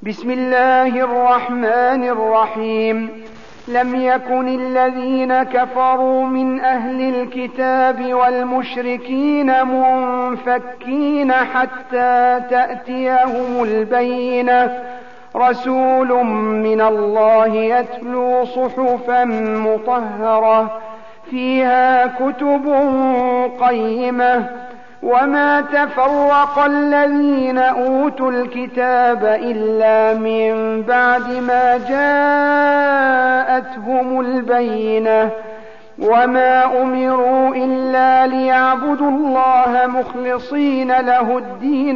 بسم الله الرحمن الرحيم. لم يكن الذين كفروا من أهل الكتاب والمشركين منفكين حتى تأتيهم البينة، رسول من الله يتلو صحفا مطهرة فيها كتب قيمة. وما تفرق الذين أوتوا الكتاب إلا من بعد ما جاءتهم البينة، وما أمروا إلا ليعبدوا الله مخلصين له الدين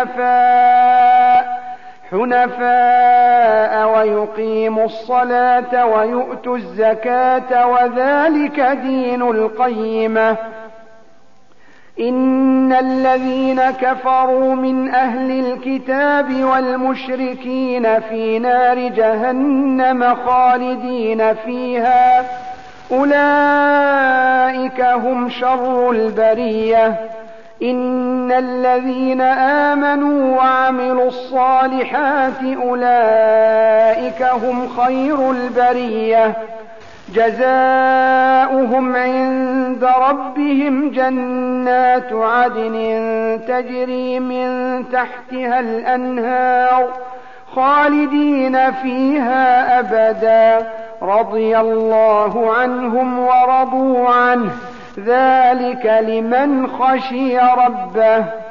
حنفاء ويقيموا الصلاة ويؤتوا الزكاة وذلك دين القيمة. إن الذين كفروا من أهل الكتاب والمشركين في نار جهنم خالدين فيها، أولئك هم شر البرية. إن الذين آمنوا وعملوا الصالحات أولئك هم خير البرية، جزاؤهم عند ربهم جنات عدن تجري من تحتها الأنهار خالدين فيها أبدا، رضي الله عنهم ورضوا عنه، ذلك لمن خشي ربه.